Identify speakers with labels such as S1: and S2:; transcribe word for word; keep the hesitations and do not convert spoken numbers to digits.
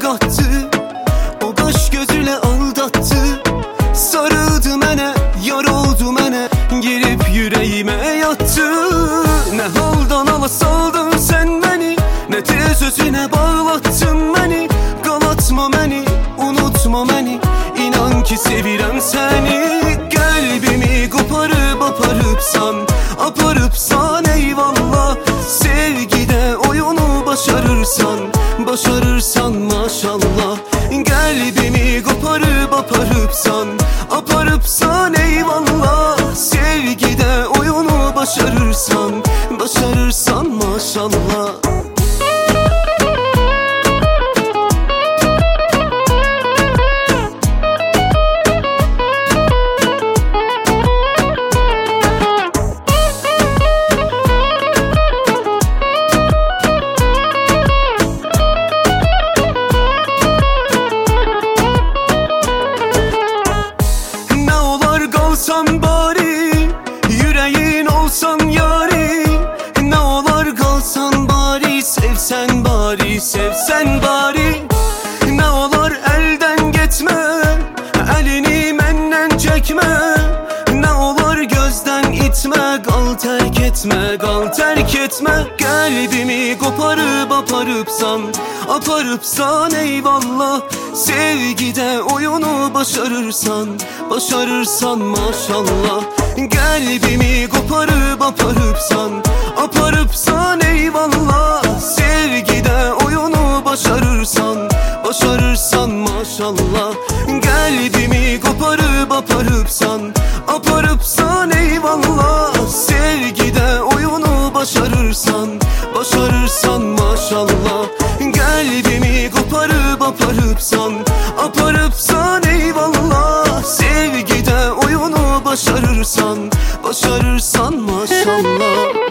S1: kattı, o kaş gözüyle aldattı. Sarıldı mənə, yar oldu mənə, girip yüreğime yattı. Ne haldan ala saldın sen beni, ne tez özüne bağlattın beni. Qalatma məni, unutma məni, inan ki sevirəm səni. Qəlbimi qoparıb aparıbsan, aparıbsan eyvallah. Sevgide oyunu başarırsan, başarırsan maşallah. Qəlbimi qoparıb aparıbsan, aparıbsan eyvallah. Sevgide oyunu başarırsan, başarırsan maşallah. Olsan bari, yüreğin olsan yari. Ne olar kalsan bari, sevsen bari, sevsen bari. Ne olar elden gitme, elini menden çekme. Ne olar gözden itme, kal terk etme, kal terk etme. Kalbimi koparıp aparıpsan, aparıpsan eyvallah. Sevgide oyunu başarırsan, başarırsan maşallah. Kalbimi koparıp aparıpsan, aparıpsan eyvallah. Sevgide oyunu başarırsan, başarırsan maşallah. Kalbimi koparıp aparıpsan, aparıpsan eyvallah. Sevgide oyunu başarırsan, başarırsan maşallah. Kalbimi koparıp aparıpsan, aparıpsan eyvallah. Sevgide oyunu başarırsan, başarırsan maşallah.